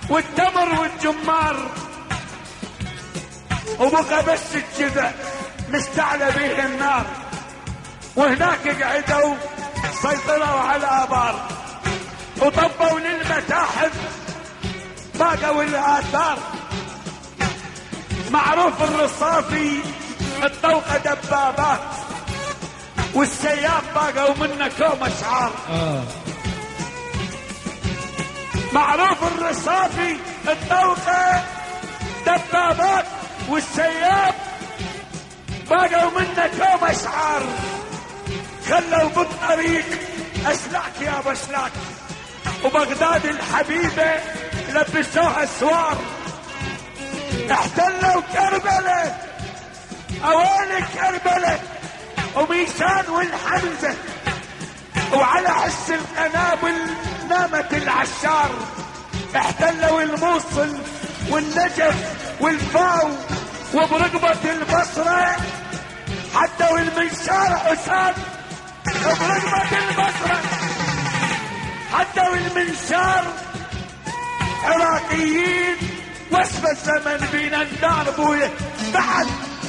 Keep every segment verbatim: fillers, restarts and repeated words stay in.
والتمر والجمار، وبقى بس الجذع مستعلى به النار. وهناك قعدوا سيطروا على آبار وطبوا للمتاحف باقوا الآثار. معروف الرصافي الطوقة دبابات، والسياف باقوا منه كوم أشعار. آه. معروف الرصافي الطوقة دبابات، والسياف باقوا منه كوم أشعار. خلوا بالطريق أسلاك يا بسلاك، وبغداد الحبيبة لبسوها سوار. احتلوا كربلة، اواني كربلة وميسان والحمزة، وعلى حس القنابل نامت العشار. احتلوا الموصل والنجف والفاو، وبرقبة البصرة حتى والمنشار حسان. وبرقبة البصرة حتى والمنشار عراقيين. واسف الزمن بينا الدار بويه بعد.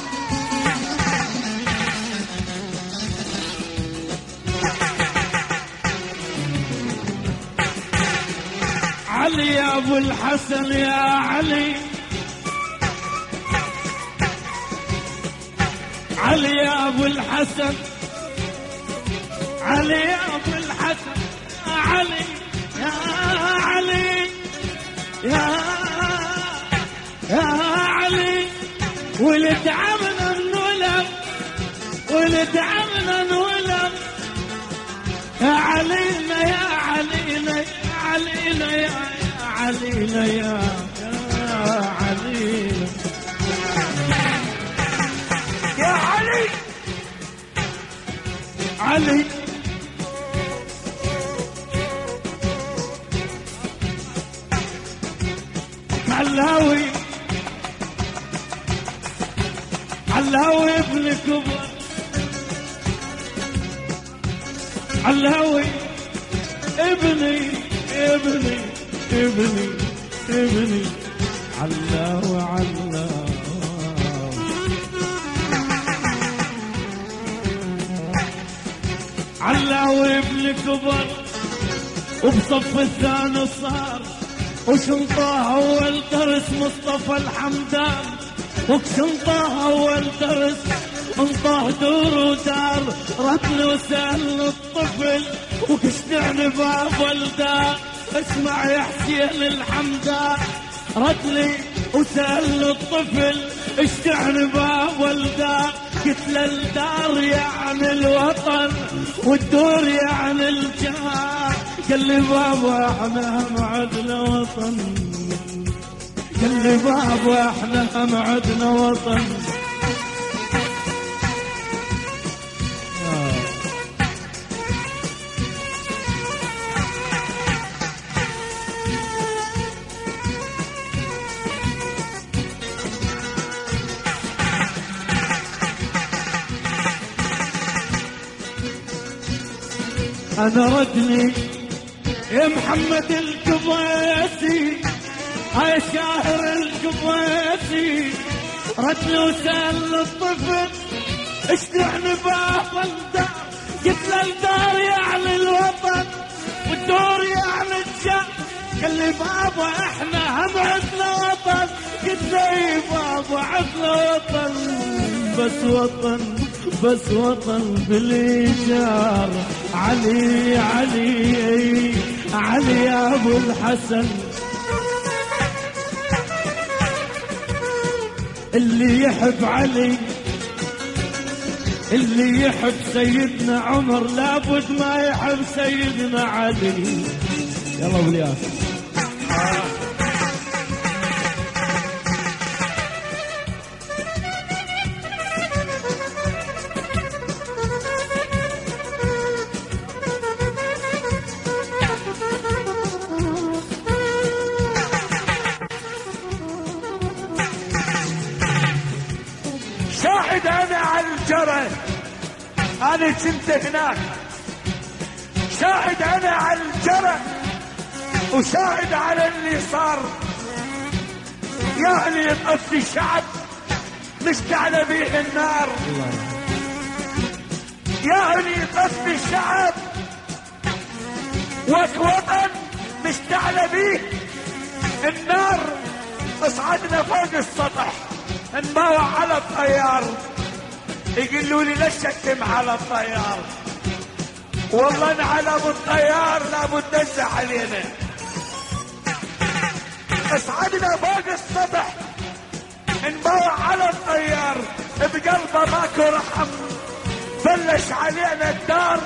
علي يا ابو الحسن يا علي، علي يا ابو الحسن، علي يا ابو الحسن، علي يا علي يا يا علي. ولد عمنا انولد، ولد عمنا انولد. يا علينا يا علينا يا علينا يا علينا يا علينا يا علي. علي علاوي، علاوي ابن كبر، علاوي ابني ابني ابني ابني علاوي علاوي. علاوي ابن كبر وبصف الثاني صار، وشنطه اول درس مصطفى الحمدان، وشنطه اول درس انطاه دور ودار. رتل وسهل الطفل وكشتعني باب الدار. اسمع يا حسين الحمدان، رتلي وسهل الطفل اشتعني باب الدار. قلت له الدار يعني الوطن والدور يعني الجار. قال لي بابا احنا هم عدنا وطن، قال لي بابا احنا هم عدنا وطن. انا ردني يا محمد القبيسي، هاي شاهر القبيسي. ردني وسأل الطفل اشتعني باب الدار. قلت له الدار يعني الوطن والدور يعني الجار. قال لي بابا احنا هم عندنا وطن. قلت له اي بابا عندنا وطن، بس وطن بس وطن بالايجار. علي علي علي يا ابو الحسن، اللي يحب علي اللي يحب سيدنا عمر لابد ما يحب سيدنا علي. يلا ابو الياس. شاهد انا على الجرى، انا كنت هناك. شاهد انا على الجرى وشاهد على اللي صار. يا اللي يطفي الشعب مشتعل بيه النار، يا اللي يطفي الشعب وطن مشتعل بيه النار. اصعدنا فوق السطح نباوع على الطيار، يقولوا لي ليش تكتم على الطيار؟ والله انعلى ابو الطيار لابد نزح علينا. اصعدنا فوق السطح نباوع على الطيار، بقلبه ماكو رحم بلش علينا الدار.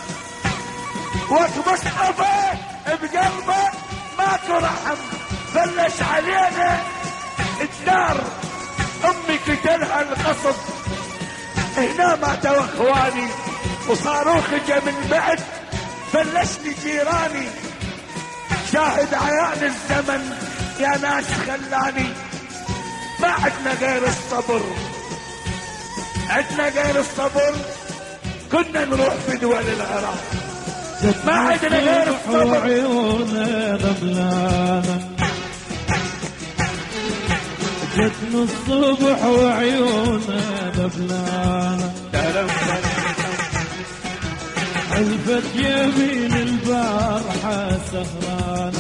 وقت مصطفى بقلبه ماكو رحم بلش علينا الدار. امي قتلها القصب هنا ماتوا اخواني، وصاروخ جا من بعد بلشني جيراني. شاهد عيان الزمن يا ناس خلاني، ما عدنا غير الصبر، عدنا غير الصبر. كنا نروح في دول العراق، ما عدنا غير الصبر. وعيونه غبلانه جتنا الصبح وعيونه غبلانه، حلفت يمين البارحه سهرانه.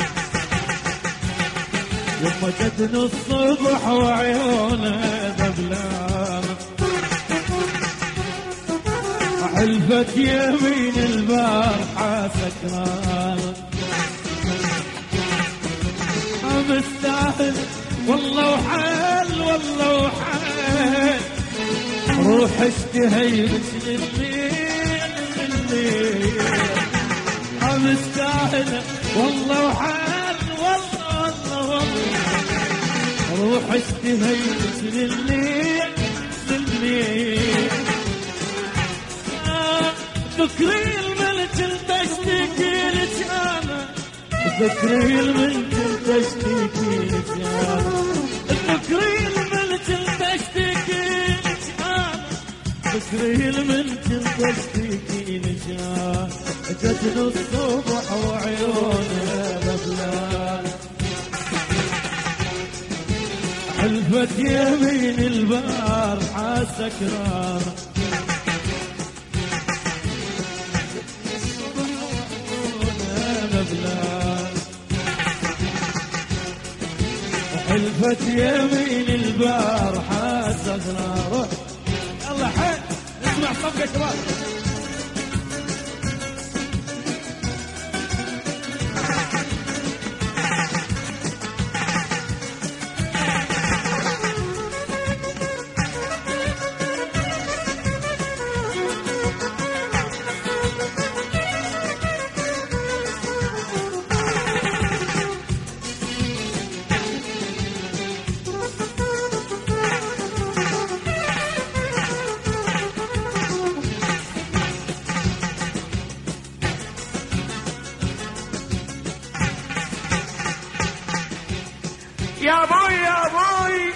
يما جتنا الصبح وعيونه غبلانه، حلفت يمين البارحه سكرانه. مستاهل والله وحال والله وحال، روح اشتهي مثل الليل الليل. مستاهل والله وحال والله والله والله، روح اشتهي مثل الليل الليل. ذكري الملك تشتكي لك انا، ذكري الملك تشتكي لك انا، ذكري الملك تشتكي لك انا، ذكري الملك تشتكي لك انا. جتنا الصبح وعيونها غبلانه، حلفت يمين البارحه سكرانه. حلفت يمين البارحة سهرة. روح يلا حين اسمع صفقة شباب. يا ابوي يا ابوي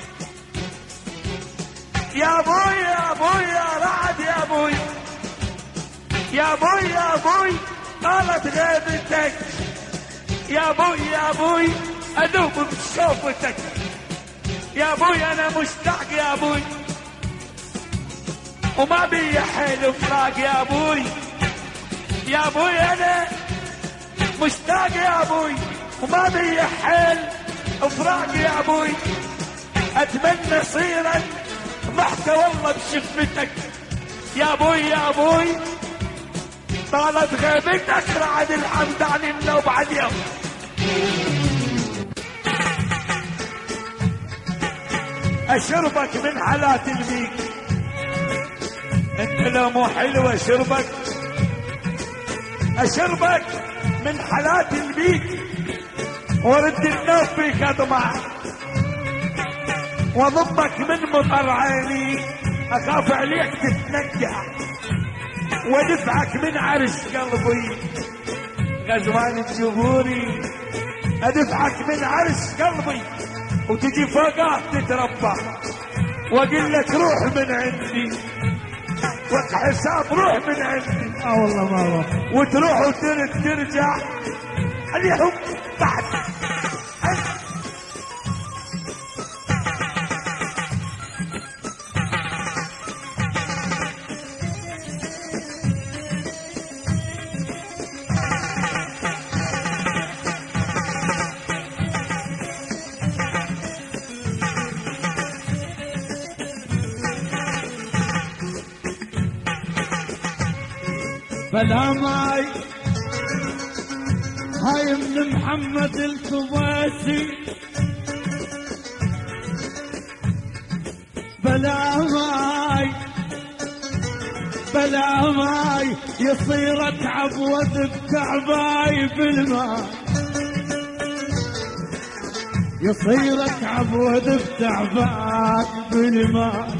يا ابوي يا ابوي يا رعد يا ابوي يا ابوي يا ابوي طالت غيبتك يا ابوي يا ابوي ادوب بشوفتك يا ابوي انا مشتاق يا ابوي وما بي حيل فراق يا ابوي يا ابوي انا مشتاق يا ابوي وما بي حيل فراق يا ابوي اتمنى صيرا ضحكة والله بشفتك يا ابوي يا ابوي طالت غيبتك رعد الحمد عن النوب بعد يوم اشربك من حالات البيك انت لو مو حلو اشربك اشربك من حالات البيك ورد النوب فيك اضمع واضمك من مطر عيني اخاف عليك تتنجع وادفعك من عرش قلبي غزوان الجبوري ادفعك من عرش قلبي وتجي فوقات تتربى واقول لك روح من عندي وك حساب روح من عندي اه والله ما روح وتروح وترد ترجع عليهم بعد. بلا ماي هاي من محمد الكويسي، بلا ماي بلا ماي يصير اتعب واذب تعباي بالماي، يصير اتعب واذب تعباي بالماي،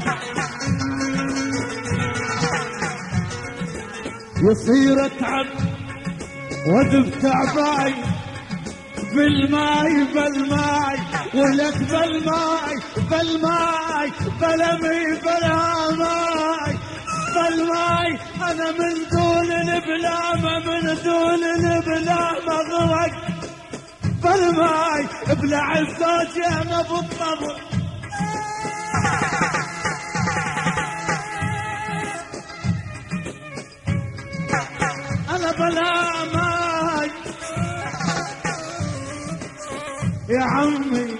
يصير اتعب واذب تعباي بالماي بالماي، ولك بالماي بالماي بلمي بلا ماي بالماي. انا من دون البلامة من دون البلامة غرق بالماي، بلا عزاجي انا بالطبع انا بلا ماي يا عمي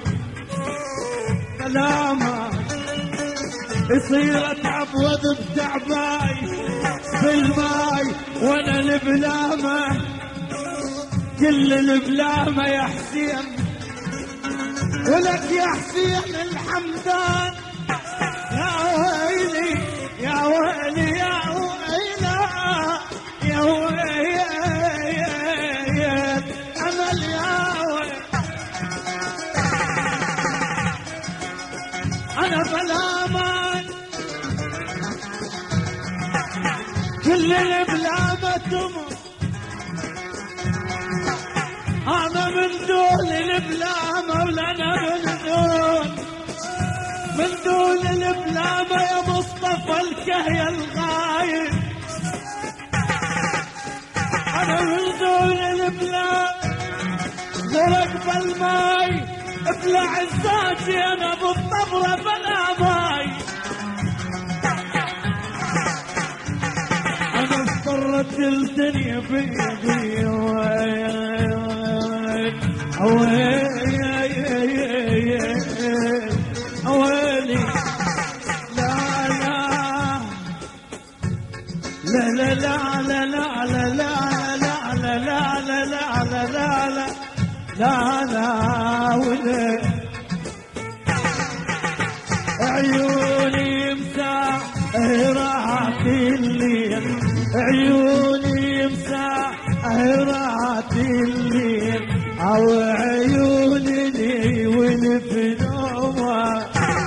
بلا ماي، يصير اتعب واذب تعباي بالماي، وانا البلامة كل البلامة يا حسين، ولك يا حسين الحمدان يا ويلي يا ويلي يا ويلي يا ويلي امل يا ويلي. انا بلا ماي كل البلامة تمر، انا من دون البلامة ولنا من دون من دون البلامة يا مصطفى الكهية الغايب، انا من دون البلامة غرق بالماي بلا عزاتي انا بالطبلة بلا ماي. انا اضطرت الدنيا بيدي اويلي لا لا لا لا لا لا لا لا لا لا لا لا لا لا لا لا لا ولا عيوني مساهرات الليل، عيوني مساهرات الليل، او عيوني لي والبنومة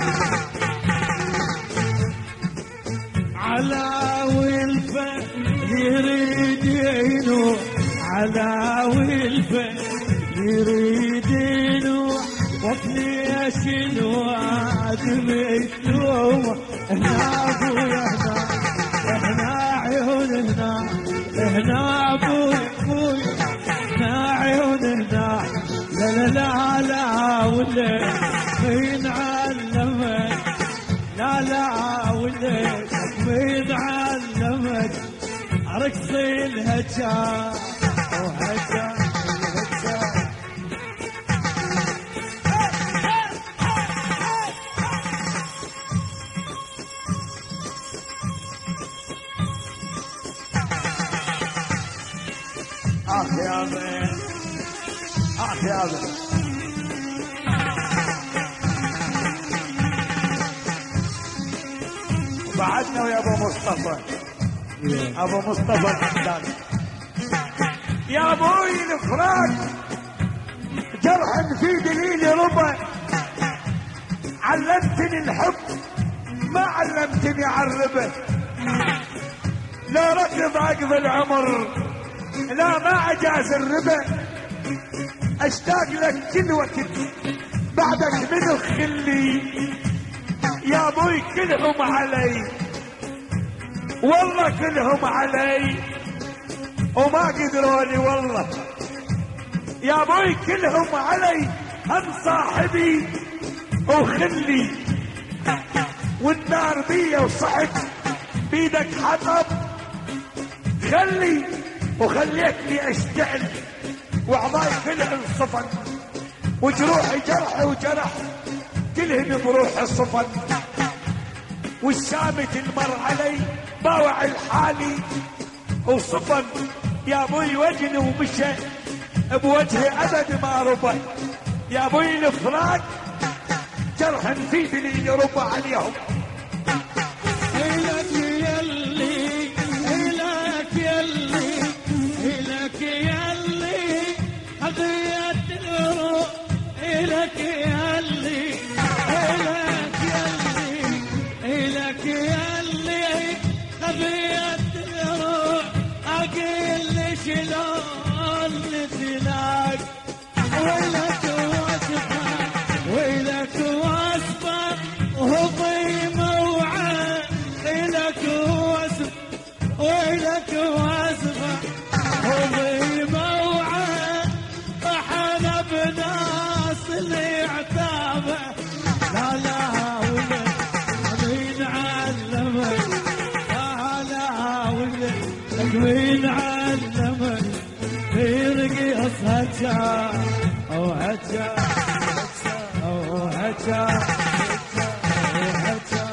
على والفن يريدينه على والفن يريدينه وفليش الواد ميتومة. هنا ابويا هنا هنا عيون هنا هنا ابويا ابويا هنا عيون هنا لا لا لا لا ولا مين علمك لا لا ولا مين علمك رقصي الهجاء وهجاء الهجاء. اخ يا بن اخ يا بن بعدنا ويا ابو مصطفى ابو مصطفى الحمدان. يا ابوي الفراق جرح في دليل ربع، علمتني الحب ما علمتني عالربا، لا ركض عقب العمر لا ما اجاز الربا، اشتاق لك كل وقت بعدك من الخلي يا ابوي كلهم علي والله كلهم علي وما قدروني والله يا ابوي كلهم علي هم صاحبي وخلي، والنار بيا وصحت بيدك حطب، خلي وخليتني اشتعل واعضاي كلهم صفن، وجروحي جرحي وجرح كلهم بروحي صفن، والشامت المر علي باوع الحالي وصفن. يا ابوي وجني ومشى بوجهي ابد ما ربى، يا ابوي الفراق جرح في دليل ربى عليهم. إلك يلي إلك يلي إلك يلي قضية الروح، إلك يلي إلك يلي إلك يلي قضية الروح، أقل شلون نتلاق، ويلك وصفة ويلك وصفة وهضيمة وعاد، إلك وصفة ويلك وصفة وهضيمة وعاد، فحنا بناس اللي عتابه، لا لا ولد مين علمك، لا لا ولد مين علمك، يرقي هجا او هجا او هجا او هجا.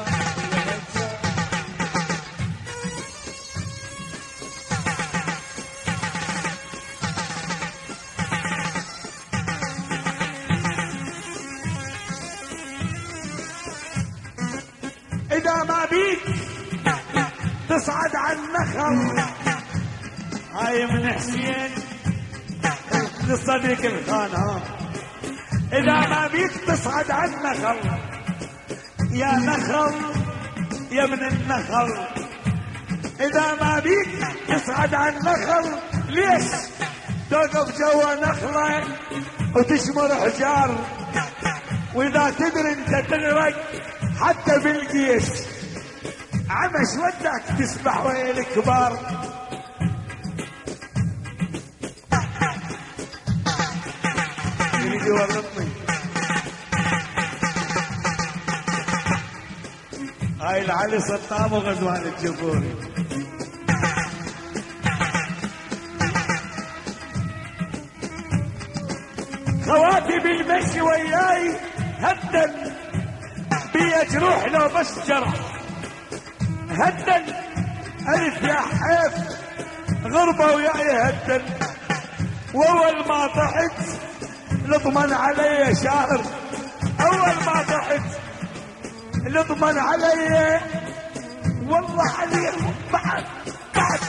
اذا ما بيك تصعد على النخل، هاي من حسين للصديق الخان، ها اذا ما بيك تصعد على النخل، يا نخل يا ابن النخل، اذا ما بيك تصعد على النخل، ليش توقف جوا نخله وتشمر حجار، واذا تدري انت تغرق حتى بالجيش، عمش ودك تسبح ويا الكبار. يريد يورطني، هاي العلي صطام وغزوان الجبوري. خواتي بالمشي وياي هدن بيا جروح لو بس جرح، هدن الف يا حيف غربة وياي هدن، واول ما طحت لطمن علي شاعر، اول ما طحت لطمن علي والله عليهم بعد بعد.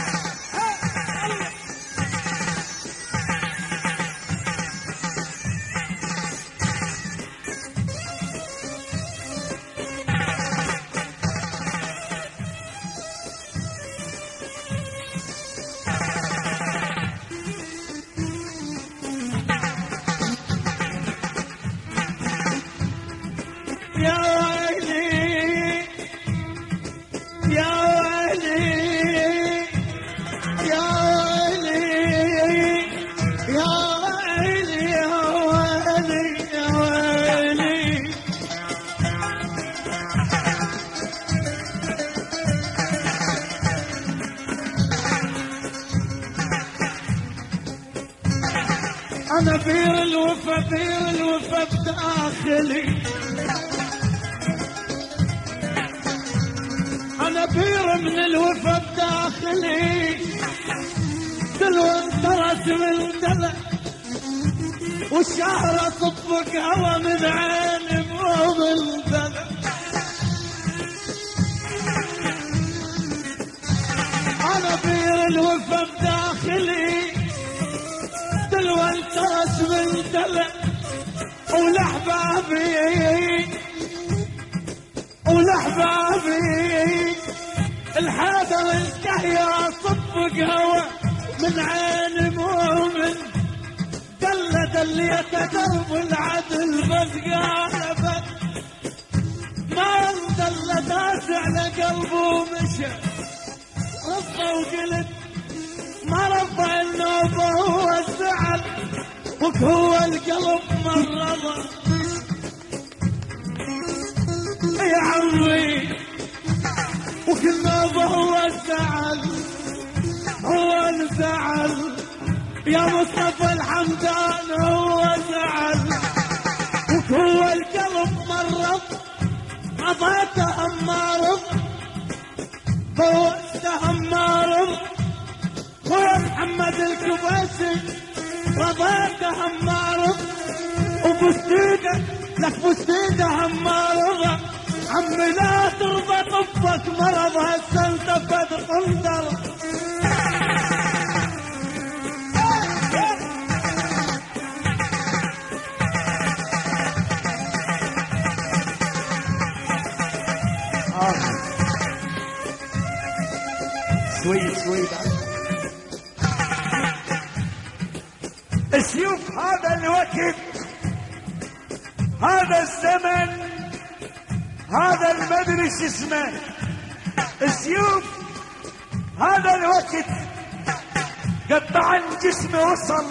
يا ويلي يا ويلي يا ويلي يا ويلي يا ويلي يا ويلي. أنا بير الوفا بير الوفا بداخلي، أنا بير من الوفا بداخلي، دلو انترس من دلع والشهرة صفك هوا من عين مو بالدلع. أنا بير الوفا بداخلي، دلو انترس من دلع ولحبابي ولحبابي الحاضر الكهيا صفق هوا من عين مؤمن، دل دليت درب العدل بس قالبت، ما دل داس على قلبه مشى رفضه وقلت، ما رفع النوبة هو الزعل وهو القلب مرضى يا عمي، وكل هو الزعل هو الزعل يا مصطفى الحمدان هو زعل، وهو القلب مرض عطيته مرض هو سهم مرض، هو محمد الكباسي رضيته مرض، وبستيده لك بستيده هم مرض، عمي لا ترضى طبك مرض هسه انتفت خنزر. شوي شوي بعد السيوف. هذا الوقت هذا الزمن هذا المدري شو اسمه السيوف. هذا الوقت قطع الجسم وصل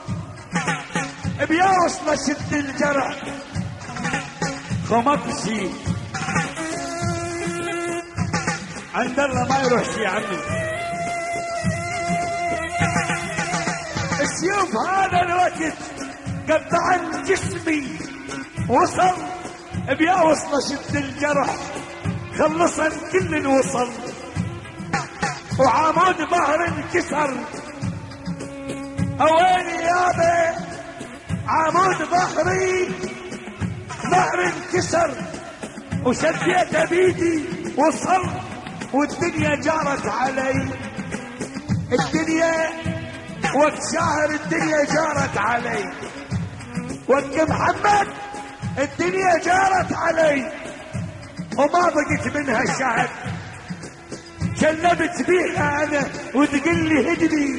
بيا وصل شد الجرح خمكسي عند الله ما يروح شي عمي. السيوف هذا الوقت قطع جسمي وصل بيا وصل شد الجرح خلصا كل وصل، وعمود ظهر انكسر اويلي يابا عمود ظهري ظهر انكسر وشديته بيدي وصل، والدنيا جارت علي الدنيا وقت شاهر الدنيا جارت علي وقت محمد الدنيا جارت علي وما بقيت منها شهد. شلبت بيها انا وتقول لي هدني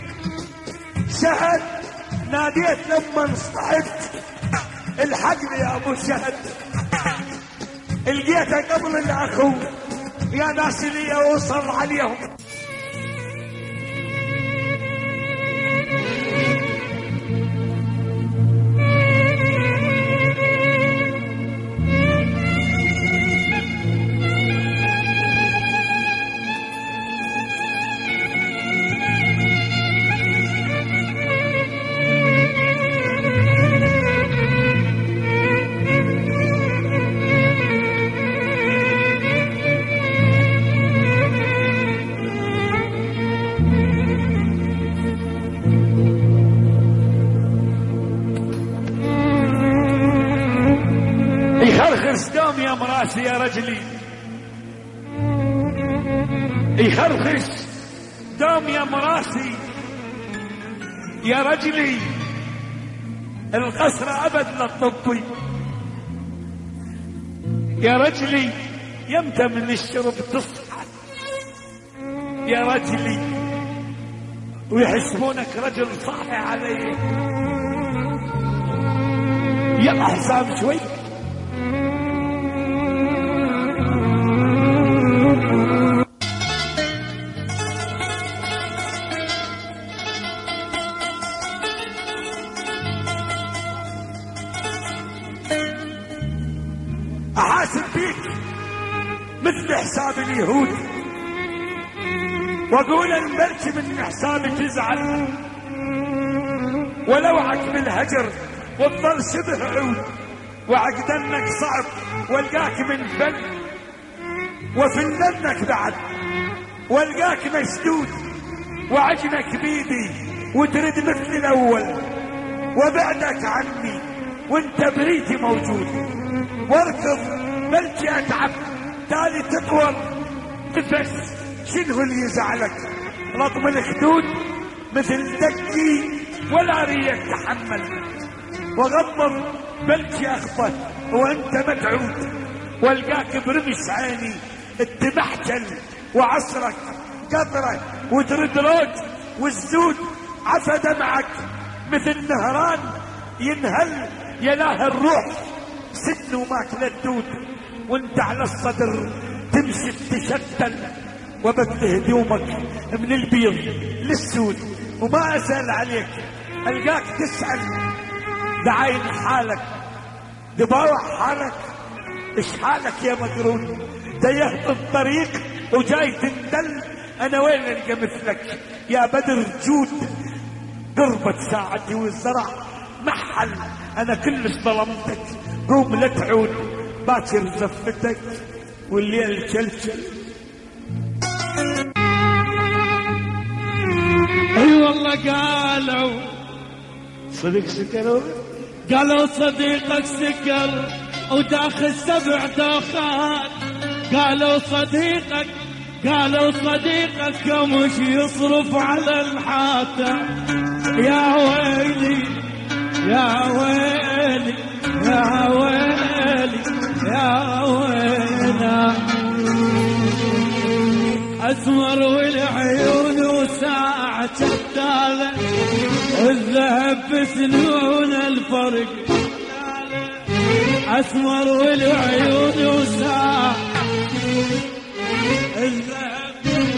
شهد، ناديت لما اصطحبت الحقني يا ابو شهد، لقيته قبل الاخو يا ناس اللي اوصل عليهم. يخرخش دوم يا مراسي يا رجلي، يخرخش دوم يا مراسي يا رجلي، القصر ابد للطبي يا رجلي، يمتى من الشرب تصحى يا رجلي ويحسبونك رجل صاحي علي. يلا حسام شوي احاسب فيك مثل حساب اليهود واقول انبرك من حسابي تزعل ولوعك بالهجر وتظل شبه عود، وعقدنك صعب والقاك من فن وفننك بعد والقاك مشدود، وعجنك بيدي وترد مثل الاول وبعدك عني وانت بريتي موجود، واركض بلجي اتعب تالي تطول نفس. شنو اللي يزعلك؟ رطم الخدود مثل دقي ولا ريك تحمل، وغمض بلجي اخفى وانت متعود، والقاك برمش عيني التبحجل وعصرك قطرك وترد روج والزود عفى دمعك مثل نهران ينهل يلاه الروح سن وماكل الدود، وانت على الصدر تمشي تشتل وبدل هدومك من البيض للسود، وما اسال عليك القاك تسأل دعاين حالك دباوع حالك ايش حالك يا مقرون تيه الطريق وجاي تندل انا وين القى مثلك يا بدر جود قربت ساعتي والزرع محل انا كلش ظلمتك قوم لا تعود باكر زفتك والليل شلشل. اي والله قالوا صديق سكروا قالوا صديقك سكر وداخل سبع دوخات قالوا صديقك قالوا صديقك وش يصرف على الحاتة يا ويلي يا ويلي يا ويلي يا ويلنا أسمر والعيون وساعة شتالة والذهب بسنون الفرق أسمر والعيون وساعة الذهب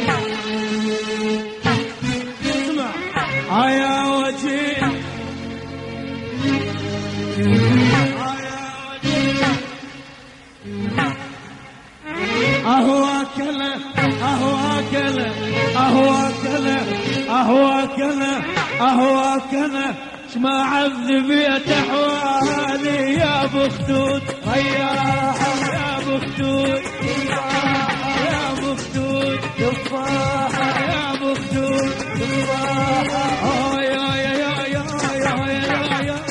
اسمع يا وجيه أهواكله أهواكله أهواكله أهواكله أهواكله شما عذبيت أحوالي يا بختوت هيا يا بختوت يا بختوت تفاحة يا بختوت تفاحة يا يا يا يا يا يا يا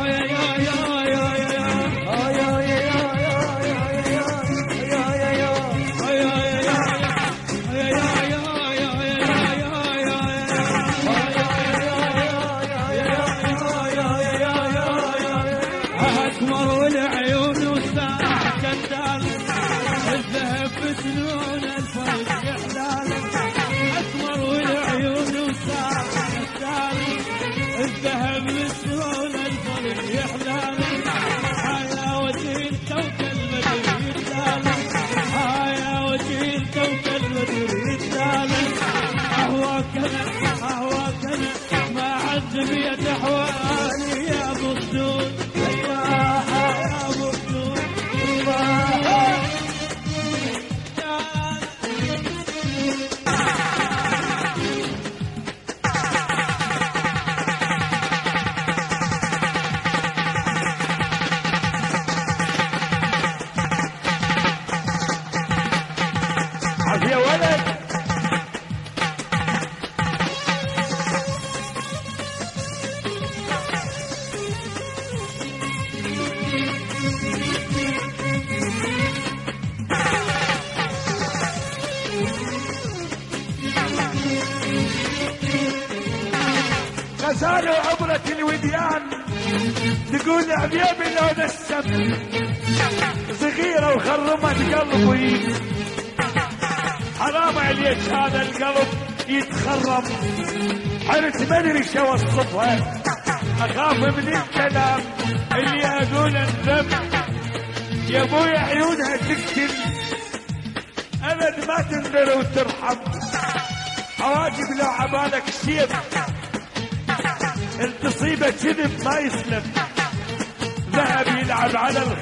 عذبيت أحوالي يا بختوت تفاحة يا بختوت تفاحة عافية ولد غزالة عبرة الوديان تقول عبيبي لون السم صغيرة وخرمت قلبي حرام عليك هذا القلب يتخرم حرت مدري شو اوصفها اخاف من الكلام اللي اقول الذنب يا ابوي عيونها تقتل ابد ما تنذر وترحم حواجب لو عبالك سيف التصيبه كذب ما يسلم ذهب يلعب على الخ